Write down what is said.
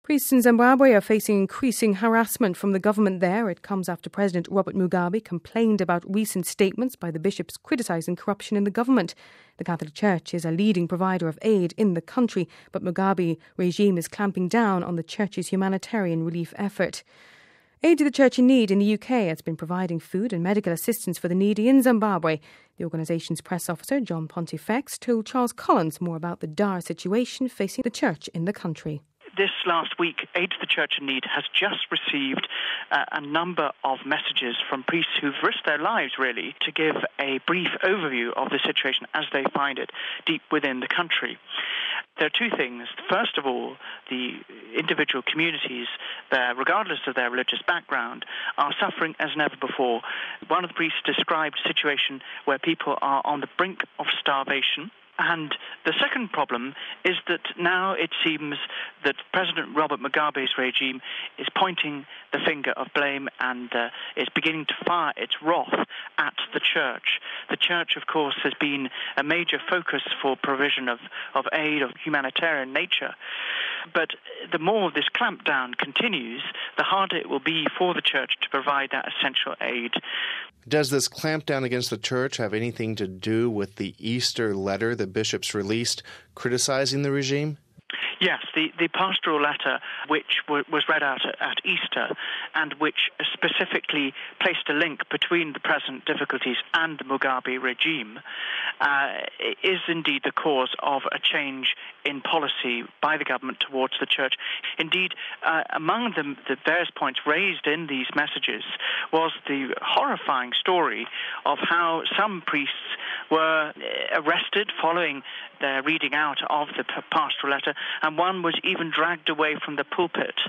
Priests in Zimbabwe are facing increasing harassment from the government there. It comes after President Robert Mugabe complained about recent statements by the bishops criticising corruption in the government. The Catholic Church is a leading provider of aid in the country, but Mugabe regime is clamping down on the church's humanitarian relief effort. Aid to the Church in Need in the UK has been providing food and medical assistance for the needy in Zimbabwe. The organisation's press officer, John Pontifex, told Charles Collins more about the dire situation facing the church in the country. This last week, Aid to the Church in Need has just received a number of messages from priests who've risked their lives, really, to give a brief overview of the situation as they find it deep within the country. There are two things. First of all, the individual communities there, regardless of their religious background, are suffering as never before. One of the priests described a situation where people are on the brink of starvation. And the second problem is that now it seems that President Robert Mugabe's regime is pointing the finger of blame and is beginning to fire its wrath at the church. The church, of course, has been a major focus for provision of aid of humanitarian nature. But the more this clampdown continues, the harder it will be for the church to provide that essential aid. Does this clampdown against the church have anything to do with the Easter letter the bishops released criticizing the regime? Yes, the pastoral letter, which was read out at Easter and which specifically placed a link between the present difficulties and the Mugabe regime, is indeed the cause of a change in policy by the government towards the church. Indeed, among the various points raised in these messages was the horrifying story of how some priests were arrested following their reading out of the pastoral letter, and one was even dragged away from the pulpit.